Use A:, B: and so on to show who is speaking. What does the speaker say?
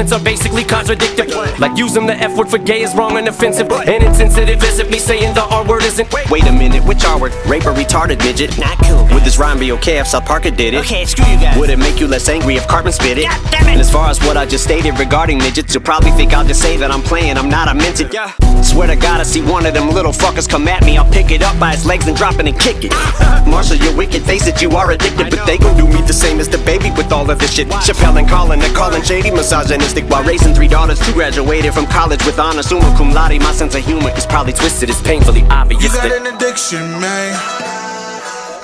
A: statements are basically contradictory. Like using the F word for gay is wrong and offensive, and insensitive as if me saying the R word isn't.
B: Wait a minute, which R word? Rape or retarded midget?
C: Not cool.
B: Would this rhyme be okay if South Parker did it?
C: Okay, screw you guys.
B: Would it make you less angry if Cartman spit it?
C: God damn it.
B: And as far as what I just stated regarding midgets, you'll probably think I'll just say that I'm playing, I'm not, I meant it. Yeah. Swear to God, I see one of them little fuckers come at me, I'll pick it up by its legs and drop it and kick it. Marshall, your wicked face that you are addicted, but they gon' do me the same as the baby with all of this shit. Chappelle and Colin, they're calling shady misogynistic while raising 3 daughters, 2 graduated from college with honors, summa cum laude. My sense of humor is probably twisted, it's painfully obvious.
D: You got an addiction, man.